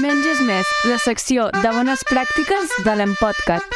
Menys és més, la secció de bones pràctiques de l'Empodcat.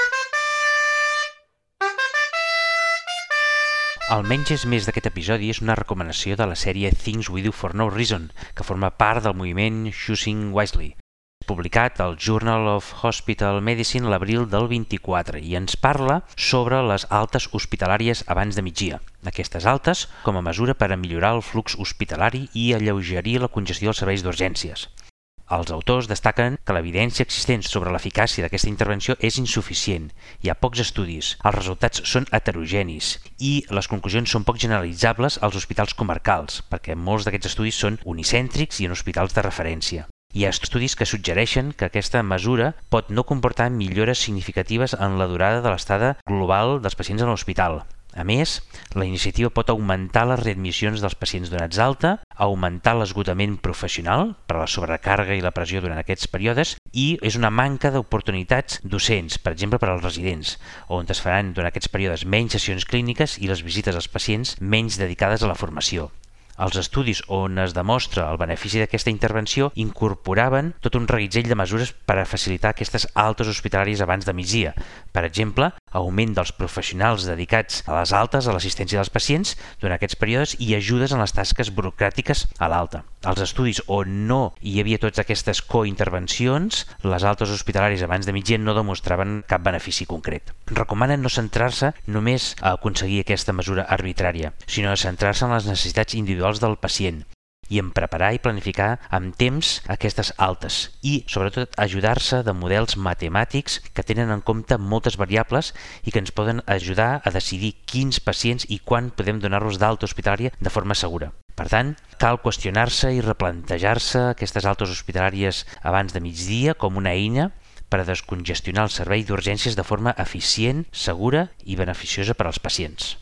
El menys és més d'aquest episodi és una recomanació de la sèrie Things We Do For No Reason, que forma part del moviment Choosing Wisely, publicat al Journal of Hospital Medicine l'abril del 24 i ens parla sobre les altes hospitalàries abans de migdia. Aquestes altes com a mesura per a millorar el flux hospitalari i alleugerir la congestió als serveis d'urgències. Els autors destaquen que l'evidència existent sobre l'eficàcia d'aquesta intervenció és insuficient. Hi ha pocs estudis, els resultats són heterogenis i les conclusions són poc generalitzables als hospitals comarcals, perquè molts d'aquests estudis són unicèntrics i en hospitals de referència. Hi ha estudis que suggereixen que aquesta mesura pot no comportar millores significatives en la durada de l'estada global dels pacients en l'hospital. A més, la iniciativa pot augmentar les readmissions dels pacients donats d'alta, augmentar l'esgotament professional per a la sobrecàrrega i la pressió durant aquests períodes i és una manca d'oportunitats docents, per exemple per als residents, on es faran durant aquests períodes menys sessions clíniques i les visites als pacients menys dedicades a la formació. Els estudis on es demostra el benefici d'aquesta intervenció incorporaven tot un reguitzell de mesures per a facilitar aquestes altes hospitalàries abans de migdia. Per exemple, augment dels professionals dedicats a les altes, a l'assistència dels pacients durant aquests períodes i ajudes en les tasques burocràtiques a l'alta. Els estudis on no hi havia totes aquestes cointervencions, les altes hospitalàries abans de migdia no demostraven cap benefici concret. Recomanen no centrar-se només a aconseguir aquesta mesura arbitrària, sinó a centrar-se en les necessitats individuals del pacient i en preparar i planificar amb temps aquestes altes i, sobretot, ajudar-se de models matemàtics que tenen en compte moltes variables i que ens poden ajudar a decidir quins pacients i quan podem donar-los d'alta hospitalària de forma segura. Per tant, cal qüestionar-se i replantejar-se aquestes altes hospitalàries abans de migdia com una eina per a descongestionar el servei d'urgències de forma eficient, segura i beneficiosa per als pacients.